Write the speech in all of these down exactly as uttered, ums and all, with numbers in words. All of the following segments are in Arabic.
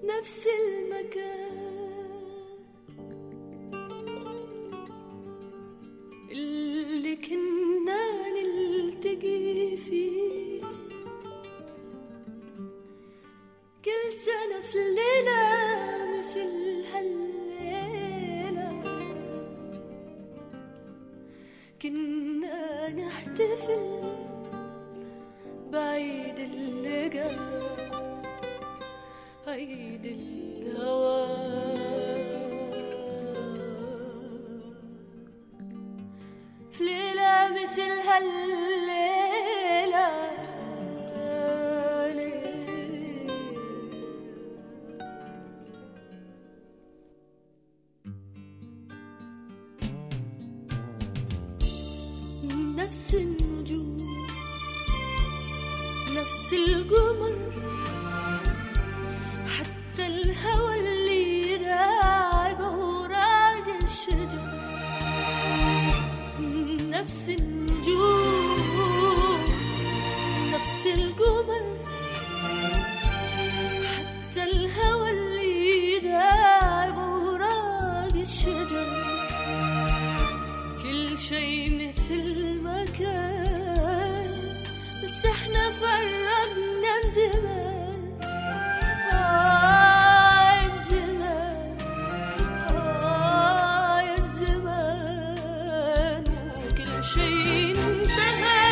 نفس المكان اللي كنا نلتقي فيه كل سنة في الليلة مثل هالليلة كنا نحتفل بعيد اللقاء عيد الهوى في ليلة مثل هالليلة نفس النجوم نفس القمر حتى الهوى اللي راق وراق الشجر نفس النجوم نفس القمر حتى الهوى اللي راق وراق الشجر كل شيء مثل ما كان بس احنا فرقنا الزمان آه الزمان آه يا الزمان وكل شيء انتهى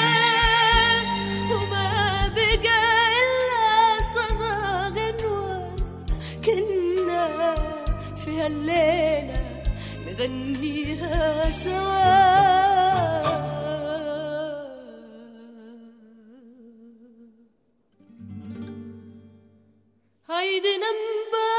وما بقى إلا صدى غنوة كنا في هالليلة نغنيها سوا هيدي نمبر